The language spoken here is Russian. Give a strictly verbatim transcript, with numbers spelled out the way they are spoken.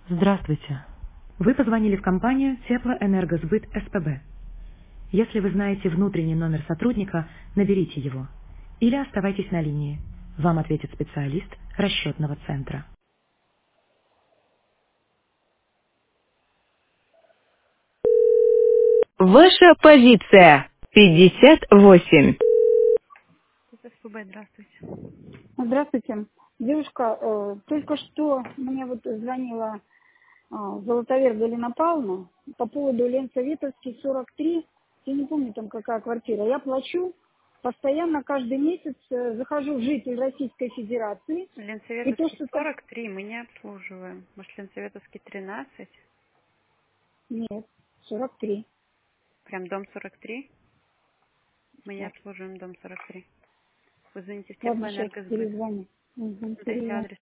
Здравствуйте. Вы позвонили в компанию Теплоэнергосбыт СПБ. Если вы знаете внутренний номер сотрудника, наберите его. Или оставайтесь на линии. Вам ответит специалист расчетного центра. Ваша позиция пятьдесят восемь. Это СПБ, здравствуйте. Здравствуйте. Девушка, э, только что мне вот звонила э, Золотовер Галина Павловна по поводу Ленсоветовский сорок три. Я не помню там какая квартира. Я плачу постоянно каждый месяц, э, захожу в житель Российской Федерации. И то, Ленсоветовский что там... сорок три мы не обслуживаем. Может, Ленсоветовский тринадцать? Нет, сорок три. Прям дом сорок три? Мы не Так, обслуживаем дом сорок три. Вы звоните в ладно, сейчас Теплоэнергосбыт. перезвоню. Угу, Дайте перезвоню. адрес.